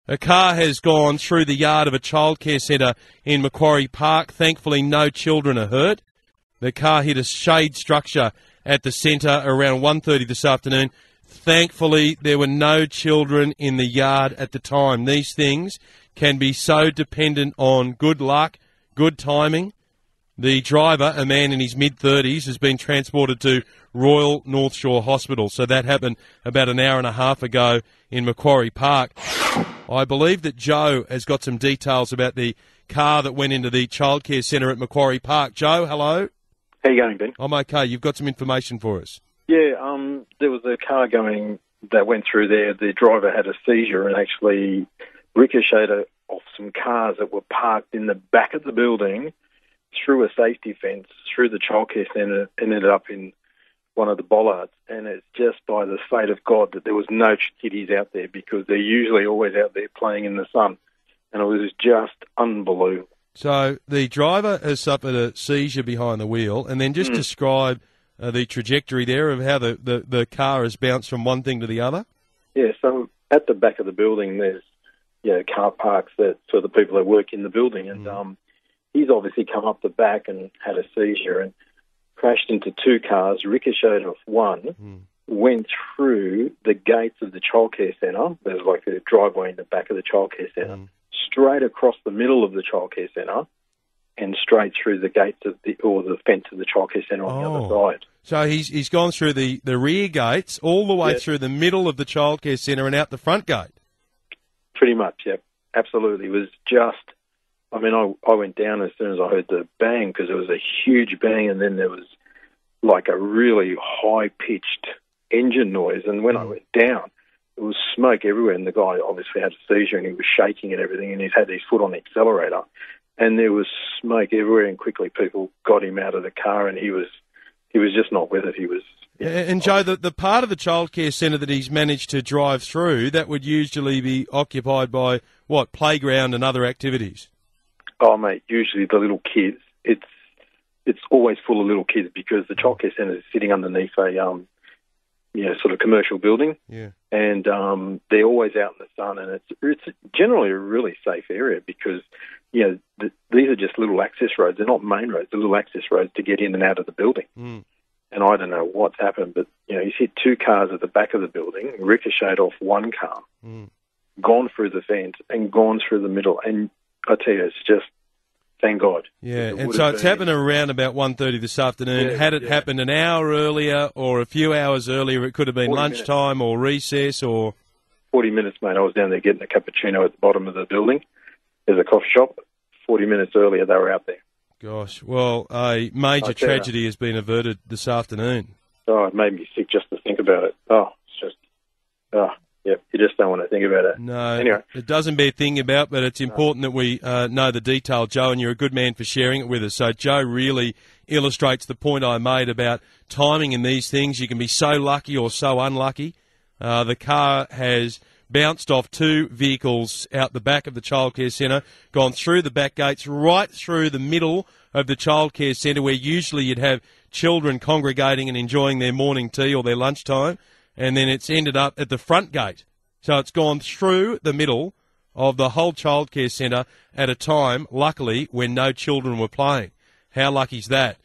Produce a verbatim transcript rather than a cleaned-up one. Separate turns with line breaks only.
A car has gone through the yard of a childcare centre in Macquarie Park. Thankfully, no children are hurt. The car hit a shade structure at the centre around one thirty this afternoon. Thankfully, there were no children in the yard at the time. These things can be so dependent on good luck, good timing. The driver, a man in his mid-thirties, has been transported to Royal North Shore Hospital. So that happened about an hour and a half ago in Macquarie Park. I believe that Joe has got some details about the car that went into the childcare centre at Macquarie Park. Joe, hello.
How you going, Ben?
I'm okay. You've got some information for us.
Yeah, um, there was a car going that went through there. The driver had a seizure and actually ricocheted off some cars that were parked in the back of the building, through a safety fence, through the childcare centre, and ended up in one of the bollards. And it's just by the fate of God that there was no kiddies out there, because they're usually always out there playing in the sun. And it was just unbelievable.
So the driver has suffered a seizure behind the wheel, and then just mm. describe uh, the trajectory there of how the, the, the car has bounced from one thing to the other.
Yeah, so at the back of the building there's you know, car parks that for the people that work in the building, and mm. um, he's obviously come up the back and had a seizure and crashed into two cars, ricocheted off one, mm. went through the gates of the childcare centre. There's like a driveway in the back of the childcare centre, mm. straight across the middle of the childcare centre, and straight through the gates of the or the fence of the childcare centre on
oh.
the other side.
So he's he's gone through the, the rear gates all the way
yes.
through the middle of the childcare centre and out the front gate.
Pretty much, yeah, absolutely. It was just. I mean, I, I went down as soon as I heard the bang, because it was a huge bang, and then there was like a really high-pitched engine noise. And when mm. I went down, there was smoke everywhere, and the guy obviously had a seizure, and he was shaking and everything, and he's had his foot on the accelerator, and there was smoke everywhere, and quickly people got him out of the car, and he was he was just not with it. He was.
Yeah, and Joe, the, the part of the childcare centre that he's managed to drive through, that would usually be occupied by, what, playground and other activities?
Oh, mate, usually the little kids, it's it's always full of little kids, because the childcare centre is sitting underneath a, um, you know, sort of commercial building.
Yeah.
And um, they're always out in the sun, and it's it's generally a really safe area, because, you know, the, these are just little access roads. They're not main roads. They're little access roads to get in and out of the building.
Mm.
And I don't know what's happened, but, you know, he's hit two cars at the back of the building, ricocheted off one car,
mm.
gone through the fence, and gone through the middle. And I tell you, it's just, thank God.
Yeah, and so it's happened around about one thirty this afternoon.
Yeah,
Had it
yeah.
happened an hour earlier or a few hours earlier, it could have been lunchtime
minutes.
or recess or...
forty minutes, mate. I was down there getting a cappuccino at the bottom of the building. There's a coffee shop. forty minutes earlier, they were out there.
Gosh, well, a major tragedy has been averted this afternoon.
Oh, it made me sick just to think about it. Oh, it's just... Oh. Yeah, you just don't want to think about it.
No,
anyway.
It doesn't bear thinking about, but it's important no. that we uh, know the detail, Joe, and you're a good man for sharing it with us. So Joe really illustrates the point I made about timing in these things. You can be so lucky or so unlucky. Uh, the car has bounced off two vehicles out the back of the childcare centre, gone through the back gates, right through the middle of the childcare centre, where usually you'd have children congregating and enjoying their morning tea or their lunchtime. And then it's ended up at the front gate. So it's gone through the middle of the whole childcare centre at a time, luckily, when no children were playing. How lucky's that?